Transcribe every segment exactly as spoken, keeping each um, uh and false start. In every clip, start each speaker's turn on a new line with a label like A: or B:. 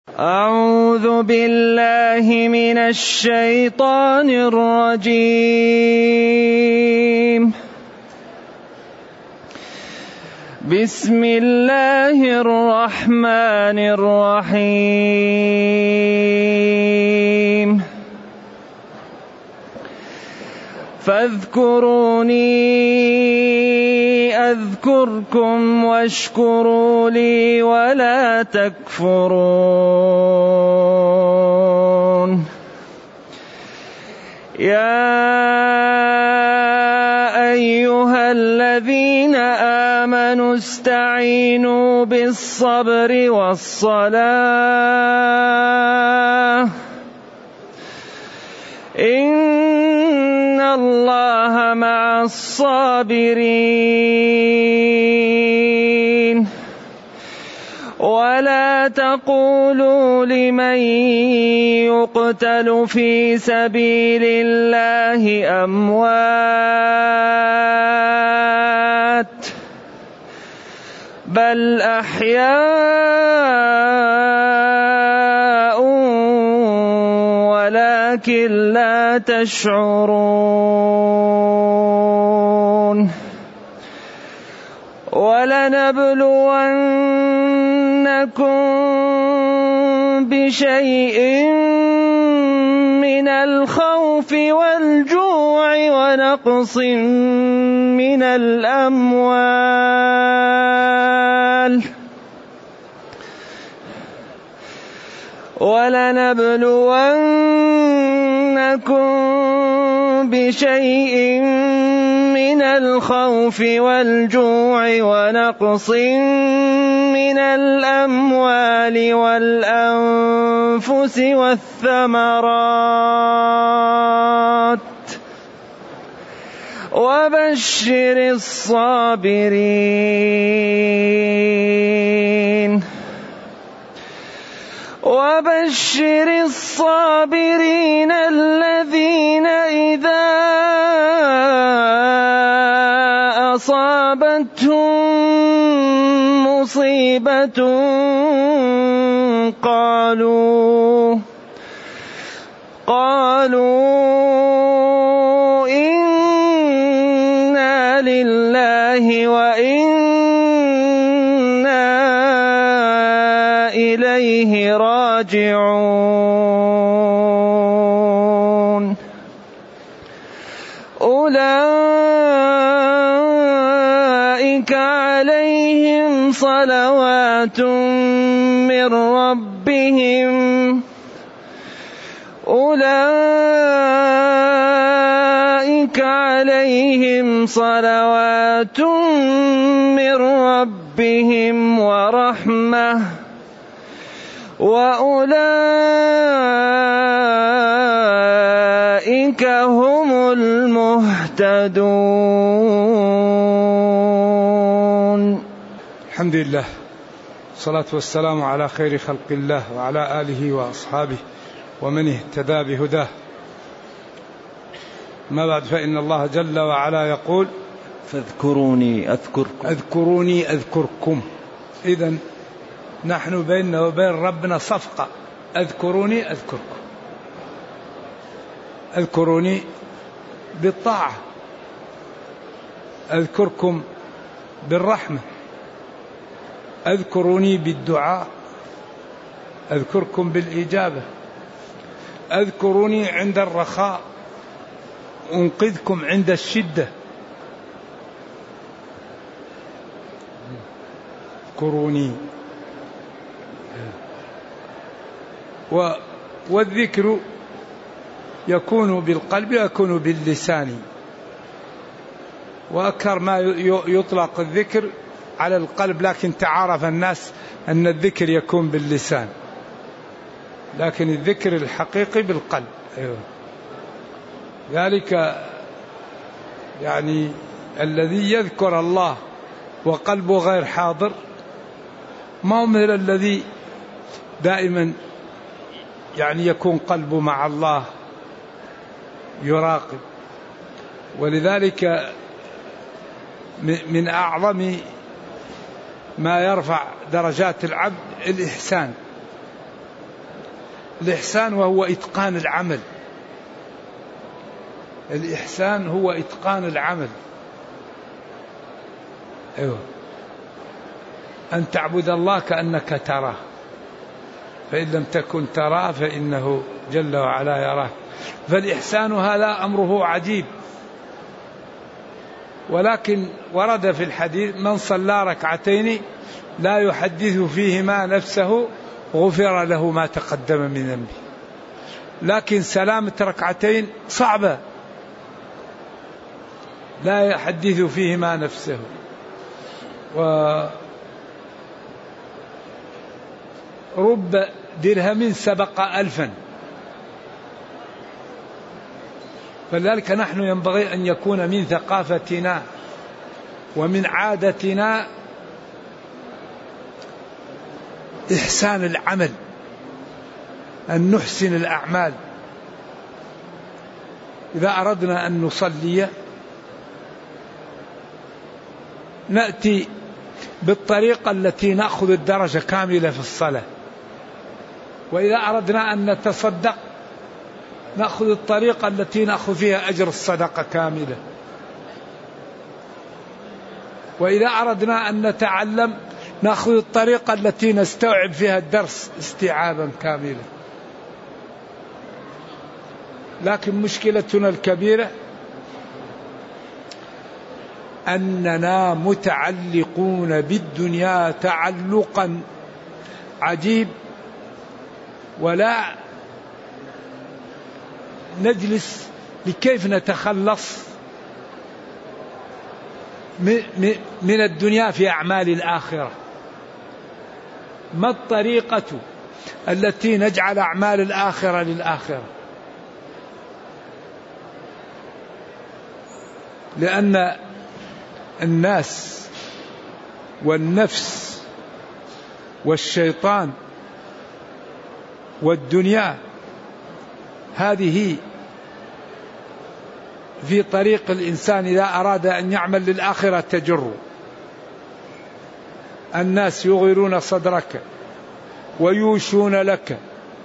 A: أعوذ بالله من الشيطان الرجيم. بسم الله الرحمن الرحيم. فاذكروني أذكركم واشكروا لي ولا تكفرون. يا أيها الذين آمنوا استعينوا بالصبر والصلاة إن الله مع الصابرين. ولا تقولوا لمن يقتل في سبيل الله أموات بل أحياء ولكن لا تشعرون. ولنبلونكم بشيء من الخوف والجوع ونقص من الأموال ولنبلونكم بشيء من الخوف والجوع ونقص من الأموال والأنفس والثمرات وبشر الصابرين وبشر الصابرين الذين إذا أصابتهم مصيبة قالوا قالوا إنا لله وإنا إليه راجعون. أولئك عليهم صلوات من ربهم أولئك عليهم صلوات من ربهم ورحمة وأولئك هم المهتدون.
B: الحمد لله، الصلاة والسلام على خير خلق الله وعلى آله وأصحابه ومن اهتدى بهداه. ما بعد، فإن الله جل وعلا يقول
A: فاذكروني أذكركم
B: اذكروني أذكركم. إذن نحن بيننا وبين ربنا صفقة، اذكروني أذكركم. اذكروني بالطاعة، أذكركم بالرحمة، اذكروني بالدعاء، أذكركم بالإجابة، اذكروني عند الرخاء، أنقذكم عند الشدة. اذكروني. والذكر يكون بالقلب ويكون باللسان، وأكثر ما يطلق الذكر على القلب، لكن تعارف الناس أن الذكر يكون باللسان، لكن الذكر الحقيقي بالقلب. أيوة. ذلك يعني الذي يذكر الله وقلبه غير حاضر ما هو مثل الذي دائما يعني يكون قلبه مع الله يراقب. ولذلك من أعظم ما يرفع درجات العبد الإحسان، الإحسان وهو إتقان العمل. الإحسان هو إتقان العمل. أيوة. أن تعبد الله كأنك تراه، فإن لم تكن تراه فإنه جل وعلا يراك. فالإحسان هذا أمره عجيب، ولكن ورد في الحديث: من صلى ركعتين لا يحدث فيهما نفسه غفر له ما تقدم من ذنبه. لكن سلامة ركعتين صعبة، لا يحدث فيهما نفسه. ورب درهم سبق ألفا. فلذلك نحن ينبغي أن يكون من ثقافتنا ومن عادتنا إحسان العمل، أن نحسن الأعمال. إذا أردنا أن نصلي نأتي بالطريقة التي نأخذ الدرجة كاملة في الصلاة، وإذا أردنا أن نتصدق نأخذ الطريقة التي نأخذ فيها أجر الصدقة كاملة، وإذا أردنا أن نتعلم نأخذ الطريقة التي نستوعب فيها الدرس استيعابا كاملا. لكن مشكلتنا الكبيرة أننا متعلقون بالدنيا تعلقا عجيب، ولا نجلس لكيف نتخلص من الدنيا في أعمال الآخرة. ما الطريقة التي نجعل أعمال الآخرة للآخرة؟ لأن الناس والنفس والشيطان والدنيا هذه في طريق الإنسان إذا أراد أن يعمل للآخرة تجر. الناس يغيرون صدرك ويوشون لك،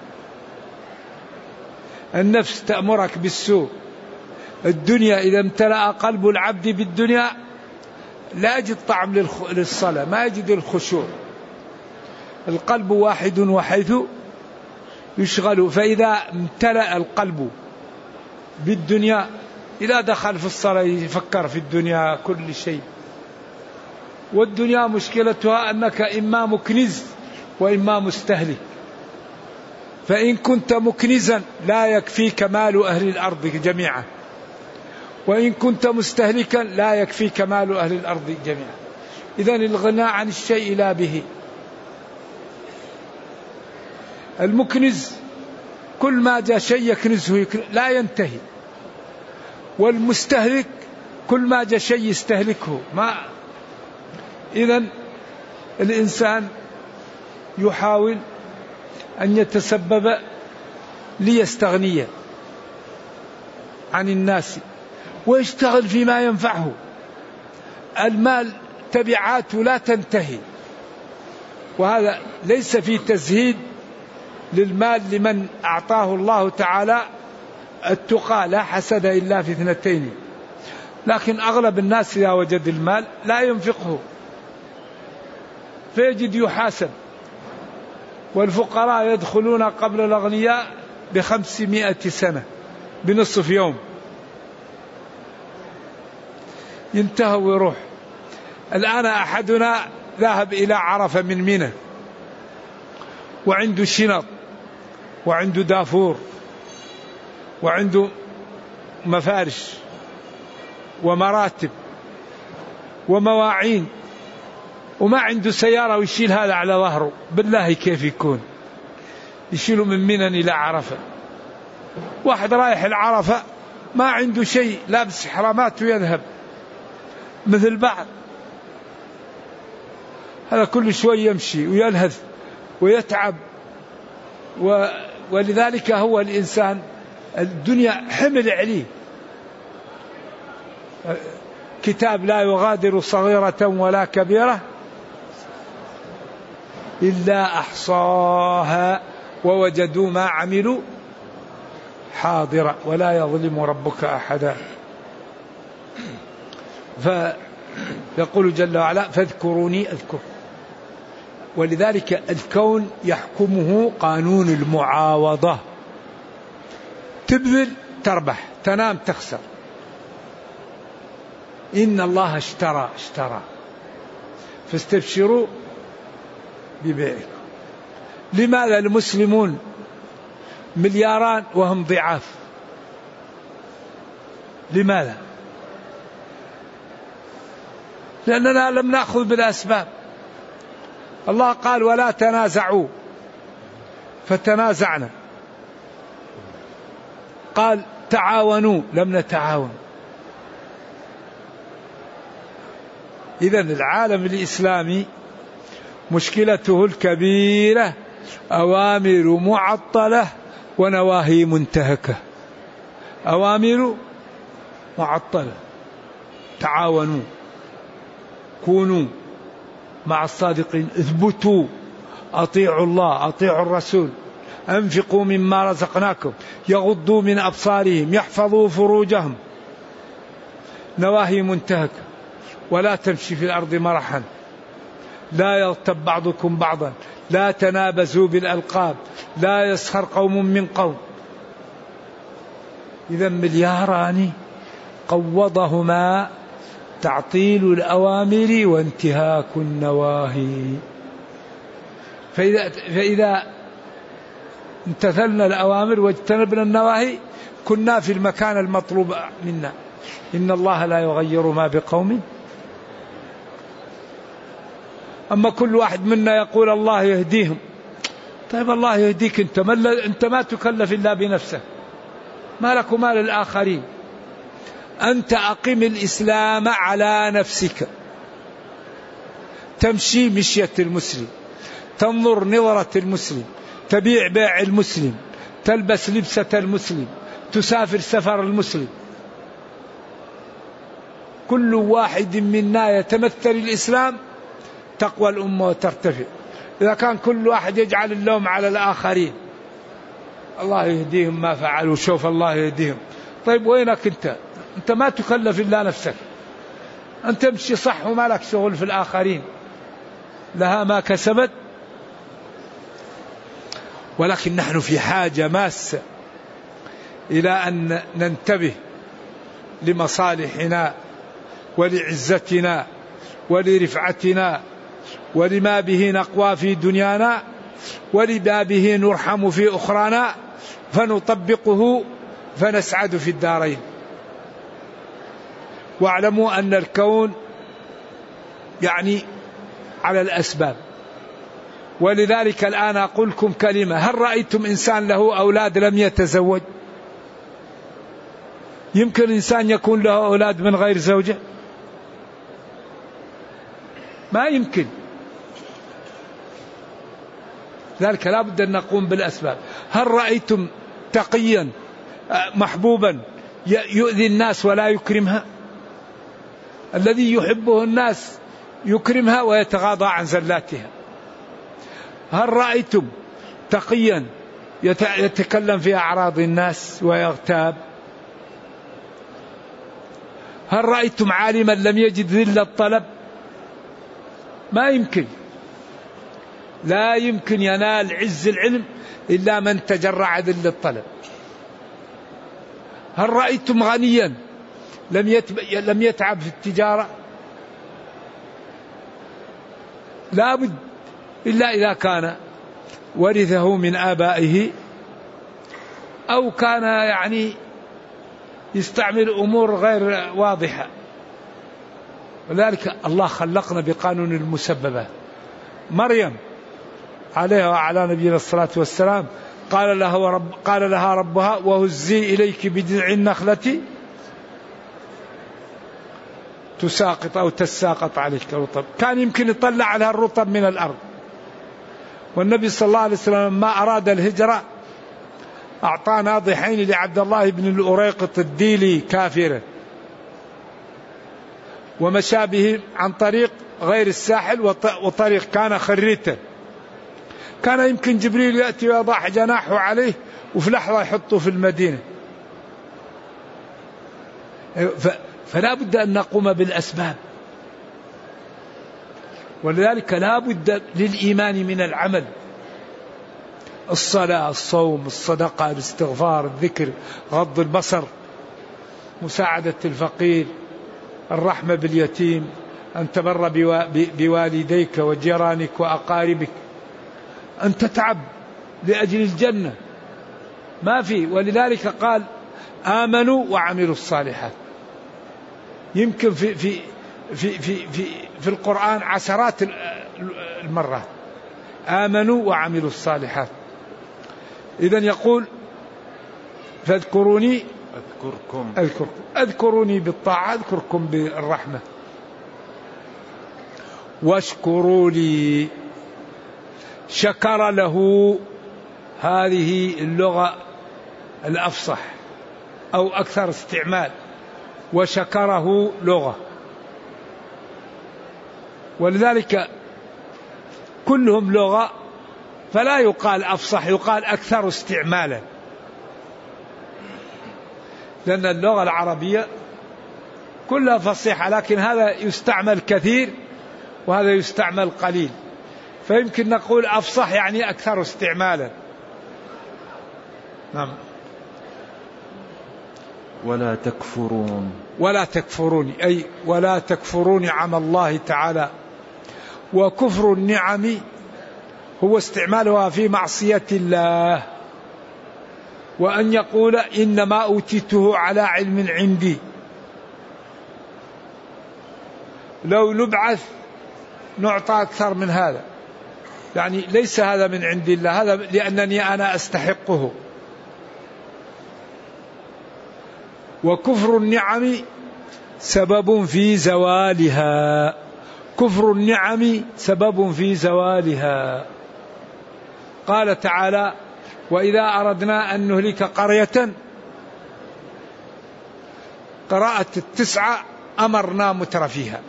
B: النفس تأمرك بالسوء، الدنيا إذا امتلأ قلب العبد بالدنيا لا يجد طعم للصلاة، ما يجد الخشوع. القلب واحد وحيث يشغل، فإذا امتلأ القلب بالدنيا إذا دخل في الصلاة يفكر في الدنيا كل شيء. والدنيا مشكلتها أنك إما مكنز وإما مستهلك، فإن كنت مكنزا لا يكفيك مال أهل الأرض جميعا، وإن كنت مستهلكا لا يكفيك مال أهل الأرض جميعا. إذن الغناء عن الشيء لا به. المكنز كل ما جاء شيء يكنزه لا ينتهي، والمستهلك كل ما جاء شيء يستهلكه ما. إذن الإنسان يحاول أن يتسبب ليستغني عن الناس ويشتغل فيما ينفعه. المال تبعاته لا تنتهي، وهذا ليس في تزهيد للمال لمن أعطاه الله تعالى التقى، لا حسد إلا في اثنتين. لكن أغلب الناس إذا وجد المال لا ينفقه فيجد يحاسب. والفقراء يدخلون قبل الأغنياء بخمسمائة سنة بنصف يوم، ينتهى ويروح. الآن أحدنا ذهب إلى عرفة من منى وعنده شنط وعنده دافور وعنده مفارش ومراتب ومواعين، وما عنده سيارة ويشيل هذا على ظهره. بالله كيف يكون يشيله من منى إلى عرفة؟ واحد رايح العرفة ما عنده شيء، لابس حرامات ويذهب مثل بعض. هذا كل شوي يمشي ويلهث ويتعب. و... ولذلك هو الإنسان الدنيا حمل عليه. كتاب لا يغادر صغيرة ولا كبيرة إلا أحصاها ووجدوا ما عملوا حاضرا ولا يظلم ربك أحدا. فيقول جل وعلا فاذكروني أذكر. ولذلك الكون يحكمه قانون المعاوضة، تبذل تربح، تنام تخسر. إن الله اشترى اشترى فاستبشروا ببيعكم. لماذا المسلمون ملياران وهم ضعاف؟ لماذا؟ لأننا لم نأخذ بالأسباب. الله قال ولا تنازعوا فتنازعنا، قال تعاونوا لم نتعاون. إذن العالم الإسلامي مشكلته الكبيرة أوامر معطلة ونواهي منتهكة. أوامر معطلة، تعاونوا، كونوا مع الصادقين، اثبتوا، أطيعوا الله، أطيعوا الرسول، أنفقوا مما رزقناكم، يغضوا من أبصارهم، يحفظوا فروجهم. نواهي منتهكة. ولا تمشي في الأرض مرحا، لا يغتب بعضكم بعضا، لا تنابزوا بالألقاب، لا يسخر قوم من قوم. إذا ملياران قوضهما تعطيل الأوامر وانتهاك النواهي. فإذا, فإذا امتثلنا الأوامر واجتنبنا النواهي كنا في المكان المطلوب منا. إن الله لا يغير ما بقوم. أما كل واحد منا يقول الله يهديهم. طيب الله يهديك أنت، ما أنت ما تكلف إلا بنفسك، ما لك وما للآخرين. أنت أقم الإسلام على نفسك، تمشي مشية المسلم، تنظر نظرة المسلم، تبيع بيع المسلم، تلبس لبسة المسلم، تسافر سفر المسلم. كل واحد منا يتمثل الإسلام تقوى الأمة وترتفع. إذا كان كل واحد يجعل اللوم على الآخرين، الله يهديهم ما فعلوا، شوف الله يهديهم. طيب وينك أنت؟ أنت ما تكلف إلا نفسك، أنت تمشي صح وما لك شغل في الآخرين، لها ما كسبت. ولكن نحن في حاجة ماسة إلى أن ننتبه لمصالحنا ولعزتنا ولرفعتنا ولما به نقوى في دنيانا ولما به نرحم في أخرانا، فنطبقه فنسعد في الدارين. واعلموا أن الكون يعني على الأسباب. ولذلك الآن أقول لكم كلمة: هل رأيتم إنسان له أولاد لم يتزوج؟ يمكن إنسان يكون له أولاد من غير زوجة؟ ما يمكن. ذلك لا بد أن نقوم بالأسباب. هل رأيتم تقيا محبوبا يؤذي الناس ولا يكرمها؟ الذي يحبه الناس يكرمها ويتغاضى عن زلاتها. هل رأيتم تقيا يتكلم في أعراض الناس ويغتاب؟ هل رأيتم عالما لم يجد ذل الطلب؟ ما يمكن. لا يمكن ينال عز العلم إلا من تجرع ذل الطلب. هل رأيتم غنيا لم لم يتعب في التجارة؟ لا بد، إلا إذا كان ورثه من آبائه أو كان يعني يستعمل أمور غير واضحة. ولذلك الله خلقنا بقانون المسببات. مريم عليها وعلى نبينا الصلاة والسلام قال لها, ورب قال لها ربها: وهزي إليك بجذع النخلة تساقط أو تساقط عليك رطب. كان يمكن يطلع عليها الرطب من الأرض. والنبي صلى الله عليه وسلم ما أراد الهجرة أعطى ناضحين لعبد الله بن الأريقط الديلي كافرا، ومشى به عن طريق غير الساحل وطريق كان خريتا، كان يمكن جبريل يأتي ويضع جناحه عليه وفي لحظة يحطه في المدينة. فلا بد أن نقوم بالأسباب، ولذلك لا بد للإيمان من العمل، الصلاة، الصوم، الصدقة، الاستغفار، الذكر، غض البصر، مساعدة الفقير، الرحمة باليتيم، أن تبر بوالديك وجيرانك وأقاربك، أن تتعب لأجل الجنة ما في. ولذلك قال آمنوا وعملوا الصالحات. يمكن في في في في في, في القرآن عشرات المرات آمنوا وعملوا الصالحات. إذن يقول فاذكروني
A: أذكركم
B: أذكركم أذكروني بالطاعة أذكركم بالرحمة واشكروا لي. شكر له، هذه اللغة الأفصح أو أكثر استعمال، وشكره لغة، ولذلك كلهم لغة فلا يقال أفصح، يقال أكثر استعمالا، لأن اللغة العربية كلها فصيحة، لكن هذا يستعمل كثير وهذا يستعمل قليل، فيمكن نقول أفصح يعني أكثر استعمالا. نعم.
A: ولا تكفرون
B: ولا تكفرون أي ولا تكفرون نعم الله تعالى. وكفر النعم هو استعمالها في معصية الله، وأن يقول إنما أوتيته على علم عندي، لو نبعث نعطى أكثر من هذا، يعني ليس هذا من عند الله، هذا لأنني أنا أستحقه. وكفر النعم سبب في زوالها، كفر النعم سبب في زوالها. قال تعالى وإذا أردنا أن نهلك قرية، قراءة التسعة أمرنا مترفيها،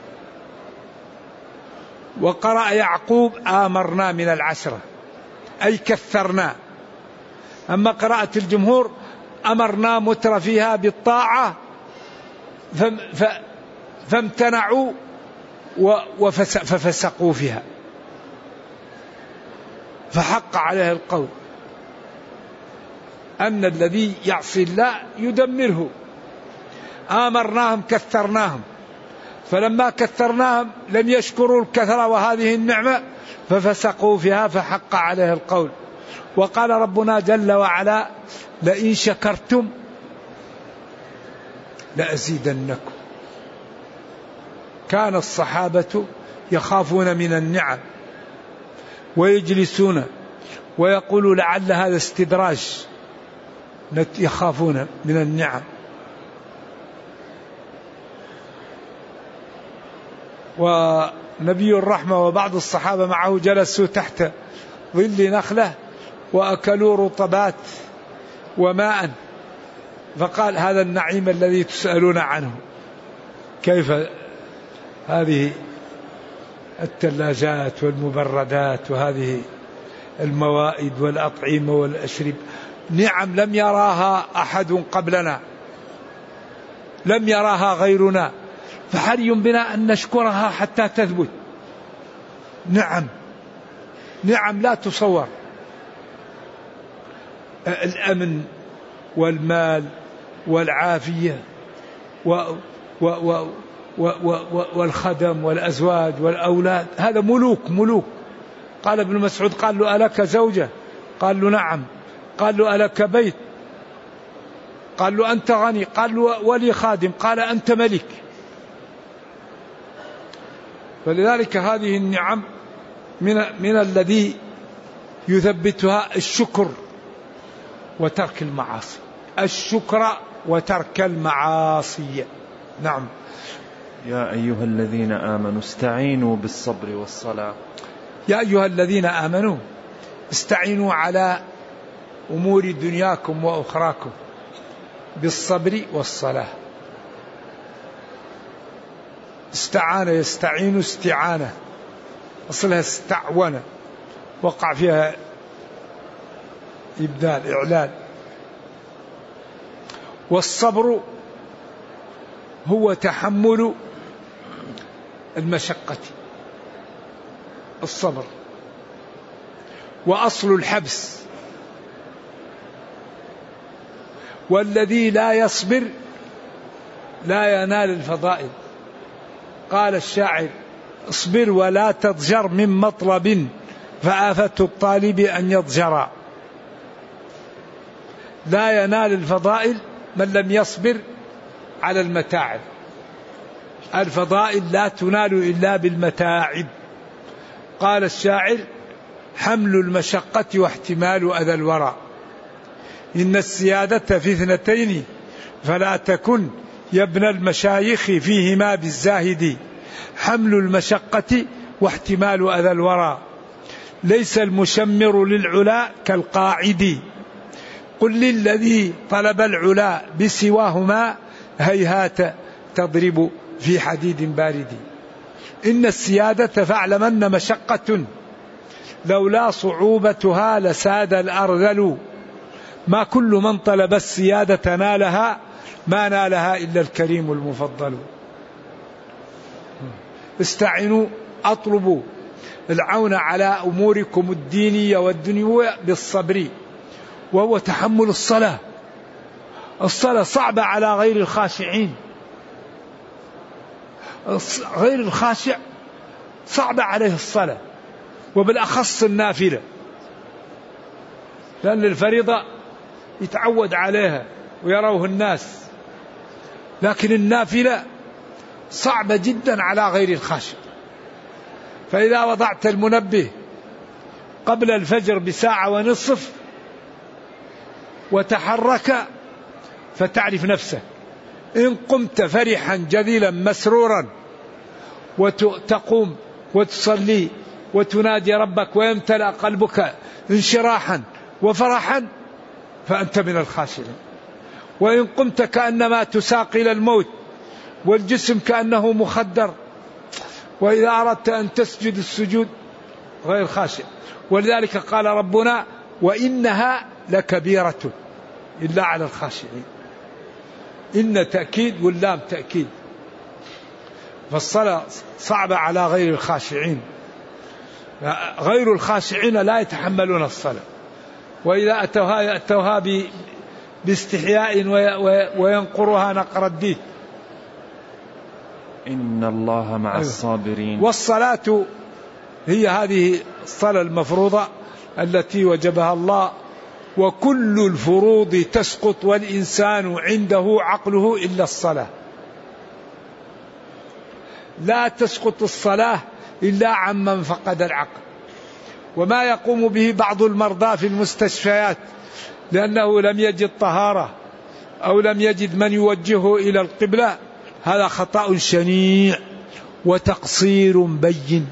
B: وقرأ يعقوب آمرنا من العشرة أي كثرنا. أما قراءة الجمهور أمرنا مترفيها بالطاعة فامتنعوا ففسقوا فيها فحق عليه القول أن الذي يعصي الله يدمره. آمرناهم كثرناهم، فلما كثرناهم لم يشكروا الكثرة وهذه النعمة ففسقوا فيها فحق عليه القول. وقال ربنا جل وعلا لئن شكرتم لأزيدنكم. كان الصحابة يخافون من النعم ويجلسون ويقولوا لعل هذا استدراج، يخافون من النعم. ونبي الرحمة وبعض الصحابة معه جلسوا تحت ظل نخلة وأكلوا رطبات وماء، فقال هذا النعيم الذي تسألون عنه. كيف هذه الثلاجات والمبردات وهذه الموائد والأطعمة والأشرب، نعم لم يراها أحد قبلنا، لم يراها غيرنا، فحري بنا أن نشكرها حتى تثبت. نعم نعم لا تصور، الأمن والمال والعافية و و و و و والخدم والأزواج والأولاد، هذا ملوك ملوك. قال ابن مسعود قال له ألك زوجة؟ قال له نعم. قال له ألك بيت؟ قال له أنت غني؟ قال له ولي خادم؟ قال أنت ملك. فلذلك هذه النعم من, من الذي يثبتها الشكر وترك المعاصي، الشكر وترك المعاصي. نعم.
A: يا أيها الذين آمنوا استعينوا بالصبر والصلاة.
B: يا أيها الذين آمنوا استعينوا على أمور دنياكم وأخراكم بالصبر والصلاة. استعان يستعين استعانة، أصلها استعونة، وقع فيها إبدال إعلان. والصبر هو تحمل المشقة، الصبر. وأصل الحبس، والذي لا يصبر لا ينال الفضائل. قال الشاعر: اصبر ولا تضجر من مطلب فآفة الطالب أن يضجر. لا ينال الفضائل من لم يصبر على المتاعب. الفضائل لا تنال إلا بالمتاعب. قال الشاعر: حمل المشقة واحتمال أذى الورى، إن السيادة في اثنتين فلا تكن يا ابن المشايخ فيهما بالزاهد. حمل المشقة واحتمال أذى الورى، ليس المشمر للعلا كالقاعد. قل للذي طلب العلا بسواهما هيهات تضرب في حديد بارد. إن السيادة فاعلمن مشقة لولا صعوبتها لساد الأرذل. ما كل من طلب السيادة نالها، ما نالها إلا الكريم المفضل. استعينوا، أطلبوا العون على أموركم الدينية والدنيوية بالصبر، وهو تحمل الصلاة. الصلاة صعبة على غير الخاشعين. غير الخاشع صعبة عليه الصلاة، وبالأخص النافلة، لأن الفريضة يتعود عليها ويروه الناس، لكن النافلة صعبة جدا على غير الخاشع. فإذا وضعت المنبه قبل الفجر بساعة ونصف وتحرك فتعرف نفسك. إن قمت فرحا جذلا مسرورا وتقوم وتصلي وتنادي ربك ويمتلأ قلبك انشراحا وفرحا فأنت من الخاشعين. وإن قمت كأنما تساق إلى الموت والجسم كأنه مخدر، وإذا أردت أن تسجد السجود غير خاشع. ولذلك قال ربنا: وإنها لكبيرة إلا على الخاشعين. إن تأكيد واللام تأكيد. فالصلاة صعبة على غير الخاشعين. غير الخاشعين لا يتحملون الصلاة، وإذا أتوها يأتوها باستحياء وينقرها نقر الديك.
A: إن الله مع الصابرين.
B: والصلاة هي هذه الصلاة المفروضة التي وجبها الله. وكل الفروض تسقط والإنسان عنده عقله إلا الصلاة. لا تسقط الصلاة إلا عمن فقد العقل. وما يقوم به بعض المرضى في المستشفيات لأنه لم يجد طهارة أو لم يجد من يوجهه إلى القبلة، هذا خطأ شنيع وتقصير بين.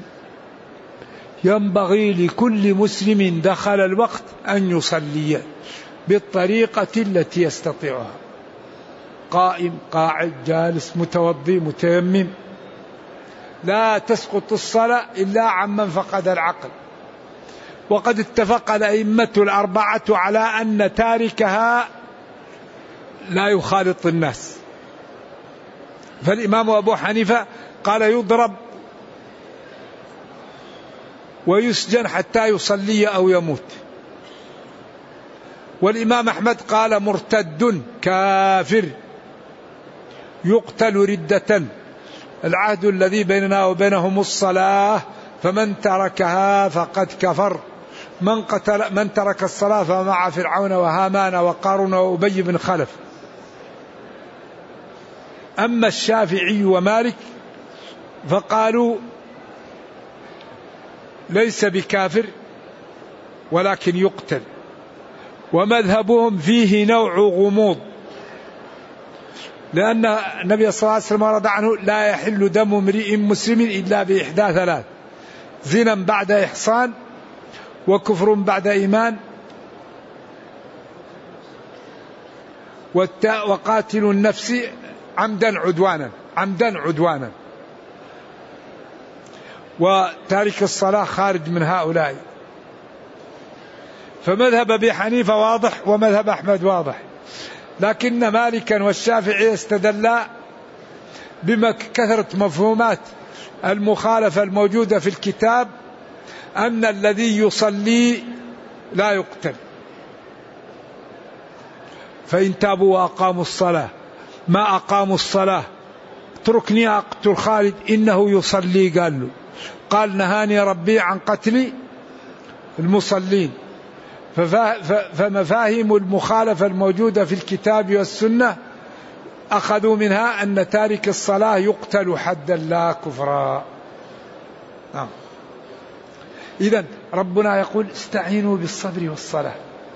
B: ينبغي لكل مسلم دخل الوقت أن يصلي بالطريقة التي يستطيعها، قائم، قاعد، جالس، متوضي، متيمم. لا تسقط الصلاة إلا عمن فقد العقل. وقد اتفق الأئمة الأربعة على أن تاركها لا يخالط الناس. فالإمام أبو حنيفة قال يضرب ويسجن حتى يصلي أو يموت. والإمام أحمد قال مرتد كافر يقتل ردة. العهد الذي بيننا وبينهم الصلاة، فمن تركها فقد كفر. من قتل من ترك الصلاة فمع فرعون وهامان وقارون وأبي بن خلف. أما الشافعي ومالك فقالوا ليس بكافر ولكن يقتل. ومذهبهم فيه نوع غموض، لأن النبي صلى الله عليه وسلم ورد عنه: لا يحل دم امرئ مسلم إلا بإحدى ثلاث: زنا بعد إحصان، وكفر بعد إيمان، وقاتل النفس عمدا عدوانا عمدا عدوانا. وتارك الصلاة خارج من هؤلاء. فمذهب أبي حنيفة واضح ومذهب أحمد واضح، لكن مالكا والشافعي استدلا بكثرة مفهومات المخالفة الموجودة في الكتاب أن الذي يصلي لا يقتل، فإن تابوا وأقاموا الصلاة ما أقاموا الصلاة اتركني أقتل خالد إنه يصلي، قال له قال نهاني ربي عن قتل المصلين. فمفاهيم المخالفة الموجودة في الكتاب والسنة أخذوا منها أن تارك الصلاة يقتل حدا لا كفرا. نعم. إذن ربنا يقول استعينوا بالصبر والصلاة،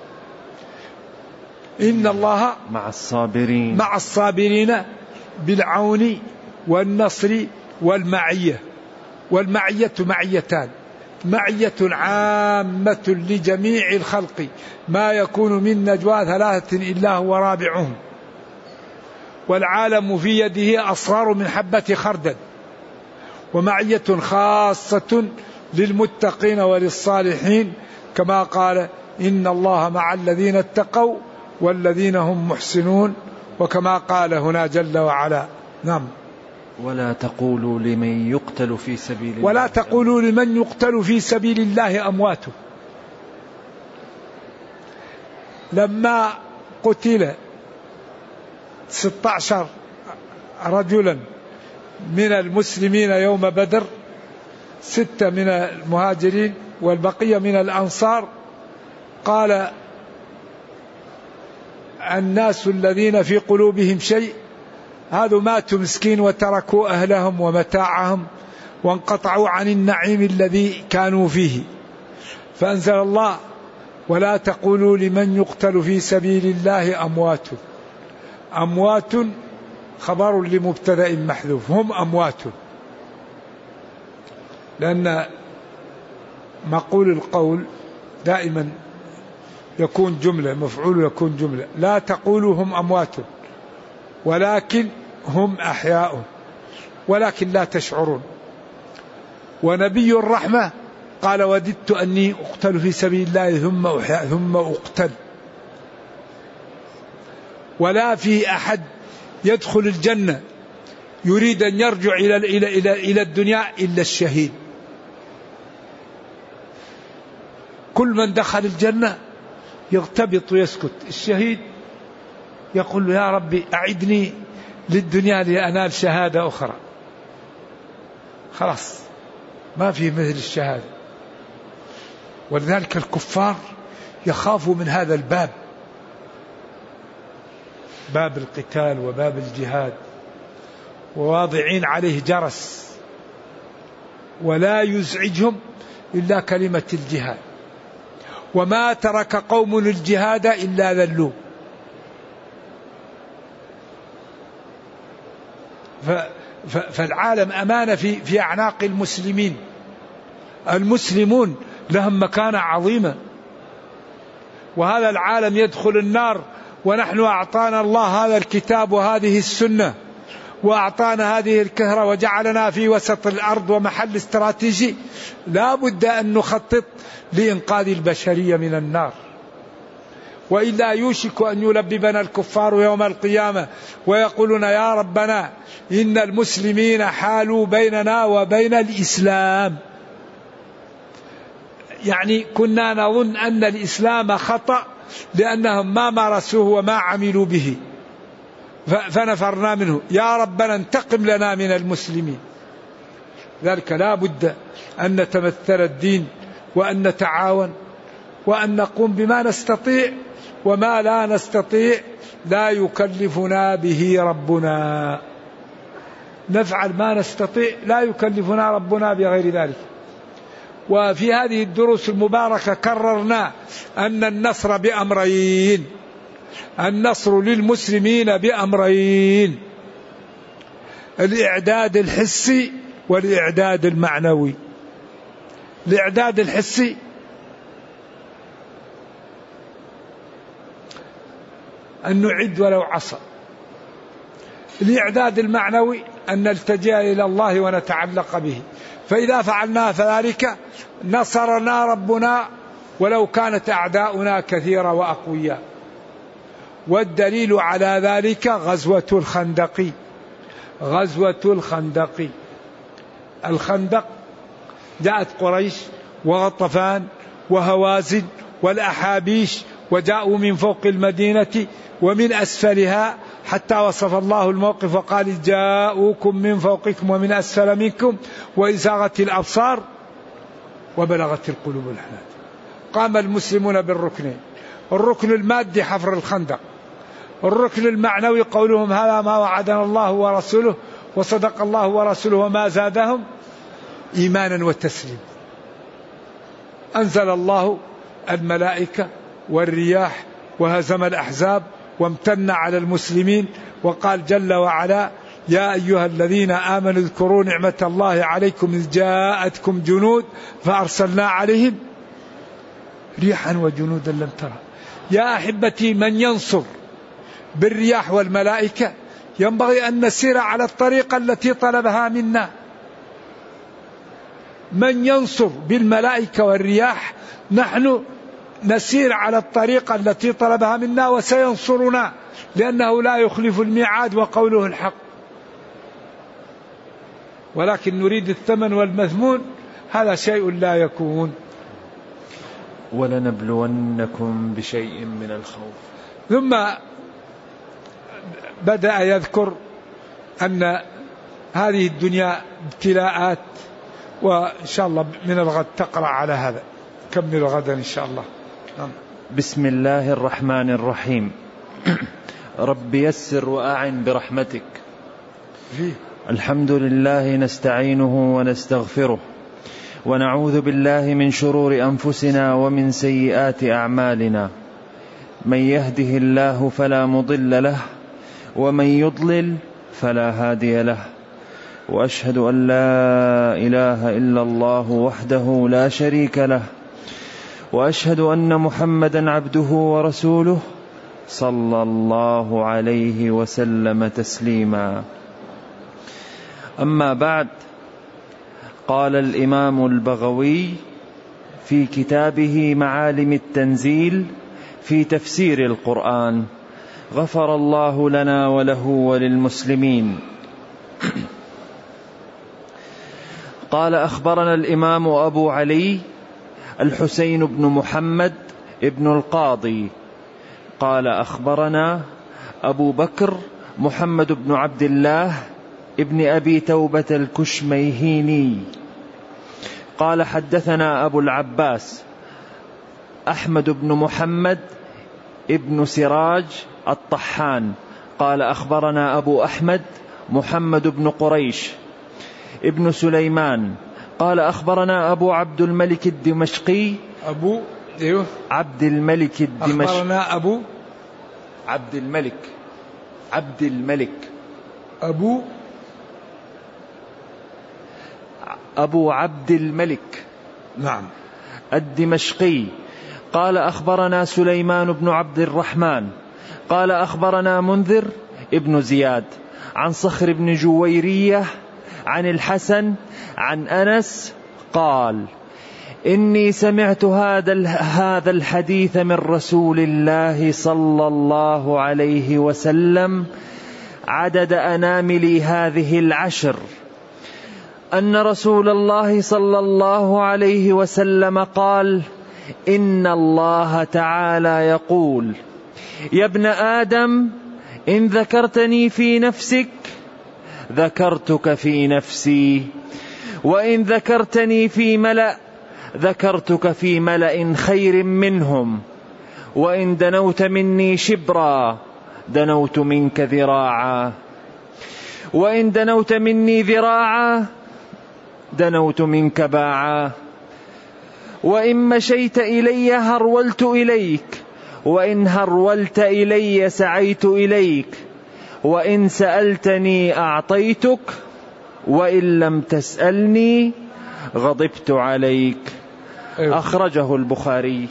B: إن الله
A: مع الصابرين
B: مع الصابرين بالعون والنصر والمعية. والمعية معيتان، معية عامة لجميع الخلق ما يكون من نجوى ثلاثة إلا هو رابعهم، والعالم في يده أصغر من حبة خردل. ومعية خاصة للمتقين وللصالحين كما قال إن الله مع الذين اتقوا والذين هم محسنون، وكما قال هنا جل وعلا. نعم.
A: ولا تقولوا لمن يقتل في سبيل الله
B: ولا تقولوا لمن يقتل في سبيل الله أموات. لما قتل ستة عشر رجلا من المسلمين يوم بدر، ستة من المهاجرين والبقية من الأنصار، قال الناس الذين في قلوبهم شيء هذا ماتوا مسكين وتركوا أهلهم ومتاعهم وانقطعوا عن النعيم الذي كانوا فيه، فأنزل الله ولا تقولوا لمن يقتل في سبيل الله أموات. أموات خبر لمبتدأ محذوف، هم أموات، لأن مقول القول دائما يكون جملة، مفعول يكون جملة. لا تقولوا هم أموات ولكن هم أحياء ولكن لا تشعرون. ونبي الرحمة قال وددت أني أقتل في سبيل الله ثم أحيا ثم أقتل. ولا في أحد يدخل الجنة يريد أن يرجع إلى إلى إلى إلى الدنيا إلا الشهيد. كل من دخل الجنة يغتبط ويسكت، الشهيد يقول له يا ربي أعدني للدنيا لأنال شهادة أخرى. خلاص ما في مثل الشهادة. ولذلك الكفار يخافوا من هذا الباب، باب القتال وباب الجهاد، وواضعين عليه جرس، ولا يزعجهم إلا كلمة الجهاد. وما ترك قوم الجهاد إلا ذلوا. فالعالم أمانة في في أعناق المسلمين. المسلمون لهم مكانة عظيمة، وهذا العالم يدخل النار ونحن أعطانا الله هذا الكتاب وهذه السنة، وأعطانا هذه الكهرة وجعلنا في وسط الأرض ومحل استراتيجي. لا بد أن نخطط لإنقاذ البشرية من النار، وإلا يوشك أن يلببنا الكفار يوم القيامة ويقولون يا ربنا إن المسلمين حالوا بيننا وبين الإسلام. يعني كنا نظن أن الإسلام خطأ لأنهم ما مارسوه وما عملوا به فنفرنا منه، يا ربنا انتقم لنا من المسلمين. ذلك لا بد أن نتمثل الدين وأن نتعاون وأن نقوم بما نستطيع، وما لا نستطيع لا يكلفنا به ربنا. نفعل ما نستطيع لا يكلفنا ربنا بغير ذلك. وفي هذه الدروس المباركة كررنا أن النصر بأمرين، النصر للمسلمين بأمرين: الإعداد الحسي والإعداد المعنوي. الإعداد الحسي أن نعد ولو عصى. الإعداد المعنوي أن نلتجئ إلى الله ونتعلق به، فإذا فعلنا فذلك نصرنا ربنا ولو كانت أعداؤنا كثيرة وأقوياء. والدليل على ذلك غزوة الخندق. غزوة الخندق الخندق جاءت قريش وغطفان وهوازن والأحابيش وجاءوا من فوق المدينة ومن أسفلها، حتى وصف الله الموقف وقال جاءوكم من فوقكم ومن أسفل منكم وإذ زاغت الأبصار وبلغت القلوب الحناجر. قام المسلمون بالركنين: الركن المادي حفر الخندق، الركن المعنوي قولهم هذا ما وعدنا الله ورسوله وصدق الله ورسوله وما زادهم إيمانا وتسليما. أنزل الله الملائكة والرياح وهزم الأحزاب وامتن على المسلمين، وقال جل وعلا: يا أيها الذين آمنوا اذكروا نعمة الله عليكم إذ جاءتكم جنود فأرسلنا عليهم ريحا وجنودا لم ترى. يا أحبتي، من ينصر بالرياح والملائكة ينبغي أن نسير على الطريقة التي طلبها منا. من ينصر بالملائكة والرياح نحن نسير على الطريقة التي طلبها منا وسينصرنا، لأنه لا يخلف الميعاد وقوله الحق. ولكن نريد الثمن والمثمون، هذا شيء لا يكون.
A: ولنبلونكم بشيء من الخوف.
B: ثم بدأ يذكر أن هذه الدنيا ابتلاءات، وإن شاء الله من الغد تقرأ على هذا. كمل غدا إن شاء الله.
A: بسم الله الرحمن الرحيم. رب يسر وأعن برحمتك. الحمد لله نستعينه ونستغفره ونعوذ بالله من شرور أنفسنا ومن سيئات أعمالنا. من يهده الله فلا مضل له ومن يضلل فلا هادي له، وأشهد أن لا إله إلا الله وحده لا شريك له، وأشهد أن محمدا عبده ورسوله صلى الله عليه وسلم تسليما. أما بعد، قال الإمام البغوي في كتابه معالم التنزيل في تفسير القرآن: غفر الله لنا وله وللمسلمين. قال: أخبرنا الإمام أبو علي الحسين بن محمد ابن القاضي قال: أخبرنا أبو بكر محمد بن عبد الله ابن أبي توبة الكشميهيني قال: حدثنا أبو العباس أحمد بن محمد ابن سراج الطحان قال: أخبرنا أبو أحمد محمد بن قريش ابن سليمان قال: أخبرنا أبو عبد الملك الدمشقي
B: أبو أيوه
A: عبد الملك الدمشقي
B: أخبرنا أبو
A: عبد الملك عبد الملك
B: أبو
A: أبو عبد الملك
B: نعم
A: الدمشقي قال: أخبرنا سليمان بن عبد الرحمن قال: أخبرنا منذر ابن زياد عن صخر بن جويرية عن الحسن عن أنس قال: إني سمعت هذا هذا الحديث من رسول الله صلى الله عليه وسلم عدد أنامل هذه العشر، أن رسول الله صلى الله عليه وسلم قال: إن الله تعالى يقول: يا ابن آدم، إن ذكرتني في نفسك ذكرتك في نفسي، وإن ذكرتني في ملأ ذكرتك في ملأ خير منهم، وإن دنوت مني شبرا دنوت منك ذراعا، وإن دنوت مني ذراعا دنوت منك باعا، وإن مشيت إلي هرولت إليك، وإن هرولت إلي سعيت إليك، وإن سألتني أعطيتك، وإن لم تسألني غضبت عليك. أيوة. أخرجه البخاري.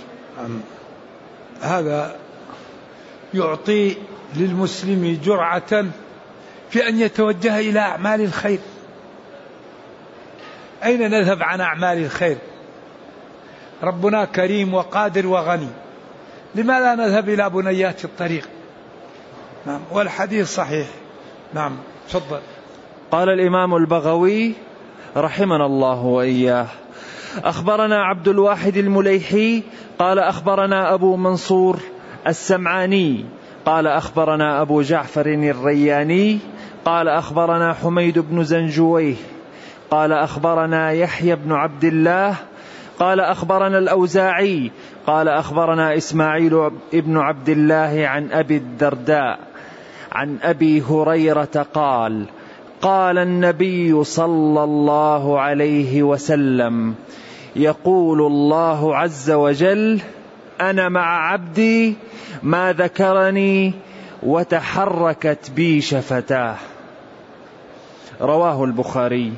B: هذا يعطي للمسلم جرعة في أن يتوجه إلى أعمال الخير. أين نذهب عن أعمال الخير؟ ربنا كريم وقادر وغني، لماذا نذهب إلى بنيات الطريق؟ نعم، والحديث صحيح. نعم، تفضل.
A: قال الإمام البغوي رحمنا الله وإياه: أخبرنا عبد الواحد المليحي قال أخبرنا أبو منصور السمعاني قال أخبرنا أبو جعفر الرياني قال أخبرنا حميد بن زنجويه قال أخبرنا يحيى بن عبد الله قال أخبرنا الأوزاعي قال أخبرنا إسماعيل بن عبد الله عن أبي الدرداء عن أبي هريرة قال: قال النبي صلى الله عليه وسلم: يقول الله عز وجل: أنا مع عبدي ما ذكرني وتحركت بي شفتاه. رواه البخاري.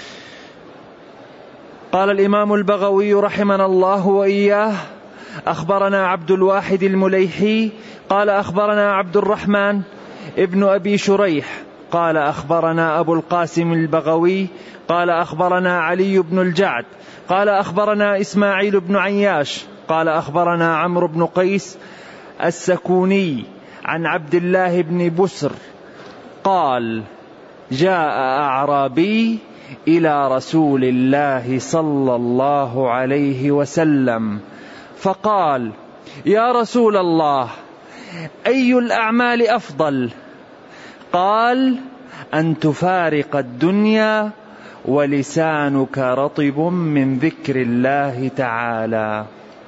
A: قال الإمام البغوي رحمنا الله وإياه: أخبرنا عبد الواحد المليحي قال أخبرنا عبد الرحمن ابن أبي شريح قال أخبرنا أبو القاسم البغوي قال أخبرنا علي بن الجعد قال أخبرنا إسماعيل بن عياش قال أخبرنا عمرو بن قيس السكوني عن عبد الله بن بسر قال: جاء أعرابي إلى رسول الله صلى الله عليه وسلم فقال: يا رسول الله، أي الأعمال أفضل؟ قال: أن تفارق الدنيا ولسانك رطب من ذكر الله تعالى.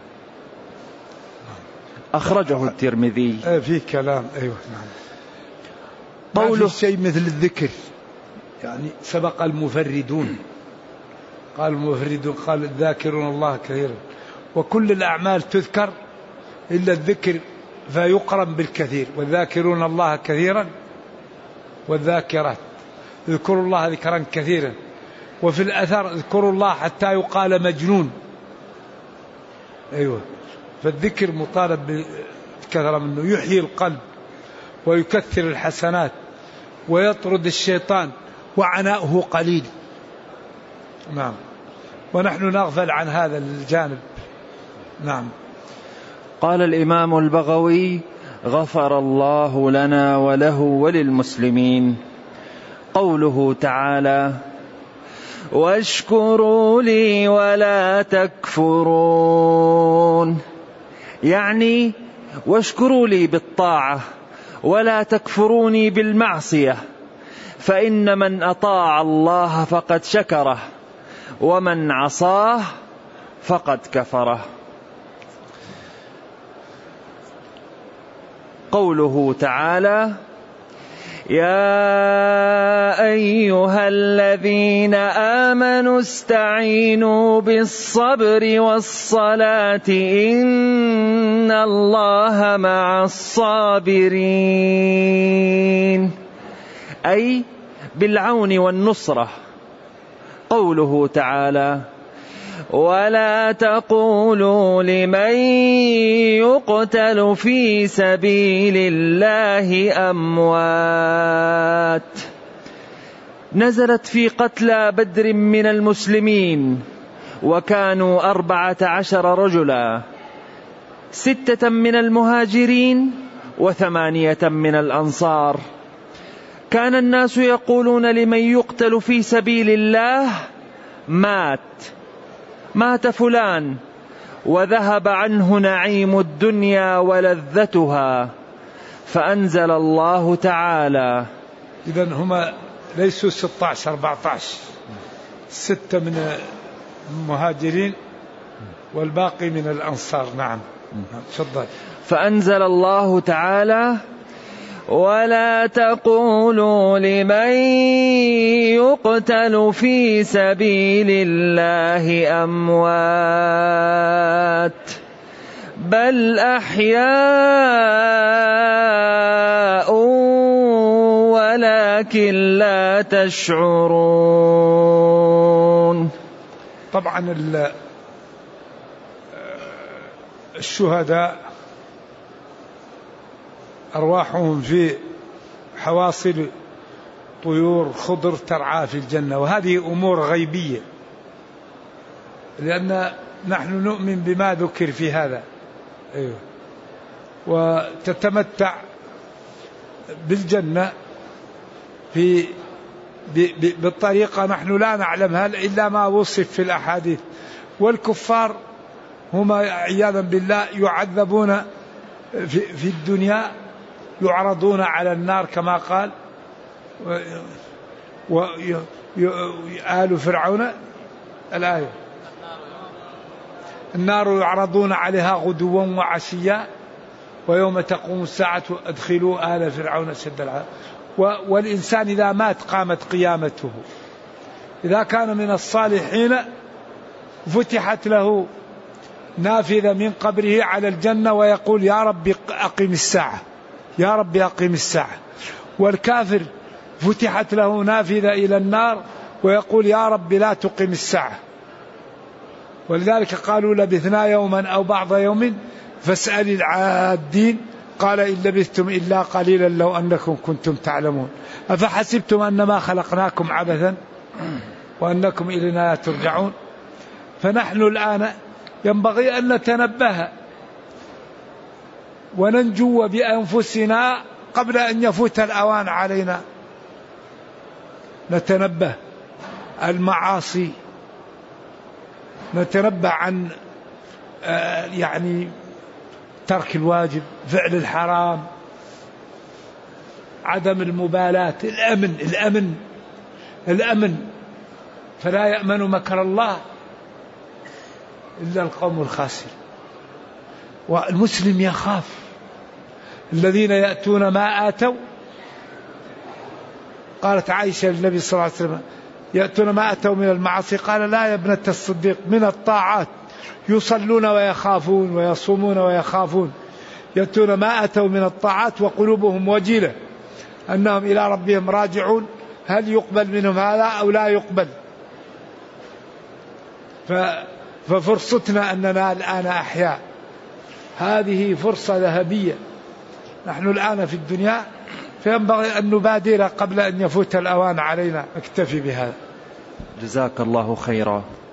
A: أخرجه الترمذي.
B: في كلام. أيوة نعم. قوله شيء مثل الذكر، يعني سبق المفردون، قال المفردون قال الذاكرون الله كثيرا، وكل الأعمال تذكر إلا الذكر فيقرن بالكثير، والذاكرون الله كثيرا والذاكرات اذكروا الله ذكرا كثيرا، وفي الأثر اذكروا الله حتى يقال مجنون. أيوة، فالذكر مطالب بكثرة منه، يحيي القلب ويكثر الحسنات ويطرد الشيطان وعناؤه قليل. نعم، ونحن نغفل عن هذا الجانب. نعم.
A: قال الإمام البغوي: غفر الله لنا وله وللمسلمين. قوله تعالى: واشكروا لي ولا تكفرون، يعني واشكروا لي بالطاعة ولا تكفروني بالمعصية، فإن من أطاع الله فقد شكره ومن عصاه فقد كفره. قوله تعالى: يا أيها الذين آمنوا استعينوا بالصبر والصلاة إن الله مع الصابرين، أي بالعون والنصرة. قوله تعالى: ولا تقولوا لمن يقتل في سبيل الله أموات، نزلت في قتلى بدر من المسلمين، وكانوا أربعة عشر رجلا، ستة من المهاجرين وثمانية من الأنصار. كان الناس يقولون لمن يقتل في سبيل الله: مات مات فلان وذهب عنه نعيم الدنيا ولذتها، فأنزل الله تعالى:
B: إذن هما ليسوا ستة عشر أربعة عشر، ستة من المهاجرين والباقي من الأنصار. نعم، تفضل.
A: فأنزل الله تعالى: ولا تقولوا لمن يقتل في سبيل الله أموات بل أحياء ولكن لا تشعرون.
B: طبعا الشهداء أرواحهم في حواصل طيور خضر ترعى في الجنة، وهذه أمور غيبية، لأن نحن نؤمن بما ذكر في هذا. أيوه. وتتمتع بالجنة في بالطريقة نحن لا نعلمها إلا ما وصف في الأحاديث. والكفار هم عياذا بالله يعذبون في الدنيا، يعرضون على النار كما قال وآل فرعون الآية النار يعرضون عليها غدوا وعشيا ويوم تقوم الساعة أدخلوا آل فرعون أشد العذاب. والإنسان إذا مات قامت قيامته، إذا كان من الصالحين فتحت له نافذة من قبره على الجنة ويقول يا رب أقم الساعة، يا رب أقم الساعة. والكافر فتحت له نافذة إلى النار ويقول يا رب لا تقم الساعة. ولذلك قالوا لبثنا يوما أو بعض يوم فاسأل العادين قال إن لبثتم إلا قليلا لو أنكم كنتم تعلمون أفحسبتم أنما خلقناكم عبثا وأنكم إلينا لا ترجعون. فنحن الآن ينبغي أن نتنبه وننجو بأنفسنا قبل أن يفوت الأوان علينا. نتنبه المعاصي، نتنبه عن يعني ترك الواجب، فعل الحرام، عدم المبالاة، الأمن الأمن الأمن فلا يأمن مكر الله إلا القوم الخاسر. والمسلم يخاف الذين يأتون ما آتوا. قالت عائشة للنبي صلى الله عليه وسلم يأتون ما آتوا من المعاصي قال لا يا ابنة الصديق من الطاعات يصلون ويخافون ويصومون ويخافون، يأتون ما آتوا من الطاعات وقلوبهم وجلة أنهم إلى ربهم راجعون، هل يقبل منهم هذا أو لا يقبل؟ ففرصتنا أننا الآن أحياء، هذه فرصة ذهبية. نحن الآن في الدنيا فينبغي أن نبادر قبل أن يفوت الأوان علينا. اكتفي بهذا.
A: جزاك الله خيرا.